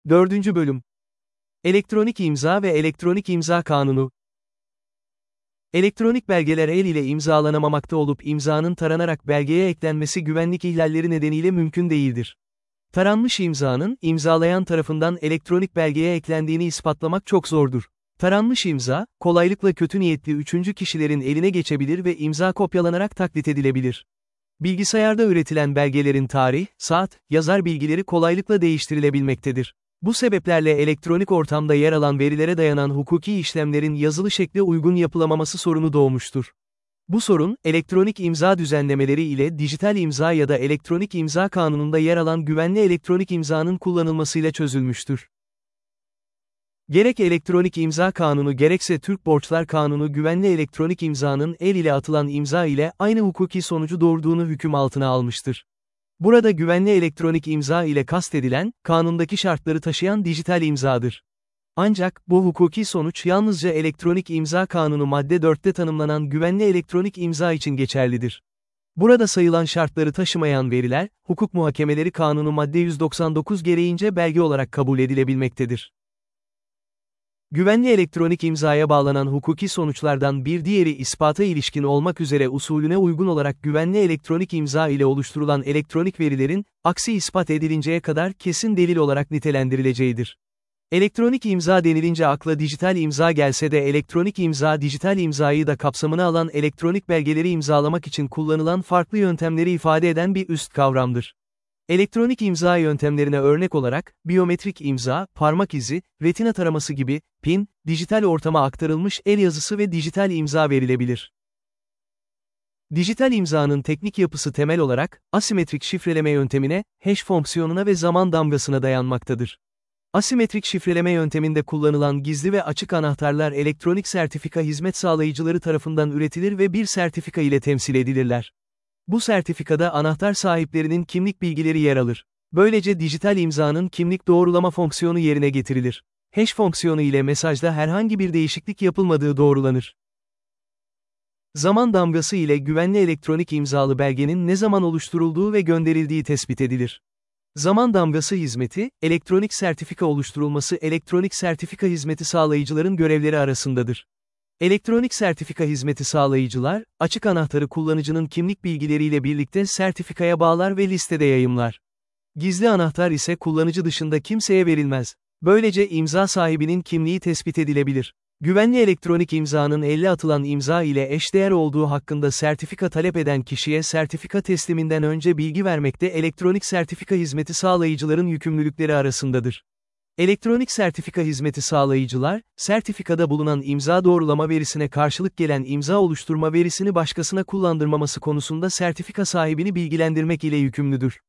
4. Bölüm. Elektronik imza ve elektronik imza kanunu. Elektronik belgeler el ile imzalanamamakta olup imzanın taranarak belgeye eklenmesi güvenlik ihlalleri nedeniyle mümkün değildir. Taranmış imzanın, imzalayan tarafından elektronik belgeye eklendiğini ispatlamak çok zordur. Taranmış imza, kolaylıkla kötü niyetli üçüncü kişilerin eline geçebilir ve imza kopyalanarak taklit edilebilir. Bilgisayarda üretilen belgelerin tarih, saat, yazar bilgileri kolaylıkla değiştirilebilmektedir. Bu sebeplerle elektronik ortamda yer alan verilere dayanan hukuki işlemlerin yazılı şekle uygun yapılamaması sorunu doğmuştur. Bu sorun, elektronik imza düzenlemeleri ile dijital imza ya da elektronik imza kanununda yer alan güvenli elektronik imzanın kullanılmasıyla çözülmüştür. Gerek elektronik imza kanunu gerekse Türk Borçlar Kanunu güvenli elektronik imzanın el ile atılan imza ile aynı hukuki sonucu doğurduğunu hüküm altına almıştır. Burada güvenli elektronik imza ile kastedilen, kanundaki şartları taşıyan dijital imzadır. Ancak, bu hukuki sonuç yalnızca elektronik imza kanunu madde 4'te tanımlanan güvenli elektronik imza için geçerlidir. Burada sayılan şartları taşımayan veriler, hukuk muhakemeleri kanunu madde 199 gereğince belge olarak kabul edilebilmektedir. Güvenli elektronik imzaya bağlanan hukuki sonuçlardan bir diğeri ispata ilişkin olmak üzere usulüne uygun olarak güvenli elektronik imza ile oluşturulan elektronik verilerin, aksi ispat edilinceye kadar kesin delil olarak nitelendirileceğidir. Elektronik imza denilince akla dijital imza gelse de elektronik imza dijital imzayı da kapsamına alan elektronik belgeleri imzalamak için kullanılan farklı yöntemleri ifade eden bir üst kavramdır. Elektronik imza yöntemlerine örnek olarak, biyometrik imza, parmak izi, retina taraması gibi, PIN, dijital ortama aktarılmış el yazısı ve dijital imza verilebilir. Dijital imzanın teknik yapısı temel olarak, asimetrik şifreleme yöntemine, hash fonksiyonuna ve zaman damgasına dayanmaktadır. Asimetrik şifreleme yönteminde kullanılan gizli ve açık anahtarlar elektronik sertifika hizmet sağlayıcıları tarafından üretilir ve bir sertifika ile temsil edilirler. Bu sertifikada anahtar sahiplerinin kimlik bilgileri yer alır. Böylece dijital imzanın kimlik doğrulama fonksiyonu yerine getirilir. Hash fonksiyonu ile mesajda herhangi bir değişiklik yapılmadığı doğrulanır. Zaman damgası ile güvenli elektronik imzalı belgenin ne zaman oluşturulduğu ve gönderildiği tespit edilir. Zaman damgası hizmeti, elektronik sertifika oluşturulması elektronik sertifika hizmeti sağlayıcıların görevleri arasındadır. Elektronik sertifika hizmeti sağlayıcılar, açık anahtarı kullanıcının kimlik bilgileriyle birlikte sertifikaya bağlar ve listede yayımlar. Gizli anahtar ise kullanıcı dışında kimseye verilmez. Böylece imza sahibinin kimliği tespit edilebilir. Güvenli elektronik imzanın elle atılan imza ile eşdeğer olduğu hakkında sertifika talep eden kişiye sertifika tesliminden önce bilgi vermekte elektronik sertifika hizmeti sağlayıcıların yükümlülükleri arasındadır. Elektronik sertifika hizmeti sağlayıcılar, sertifikada bulunan imza doğrulama verisine karşılık gelen imza oluşturma verisini başkasına kullandırmaması konusunda sertifika sahibini bilgilendirmek ile yükümlüdür.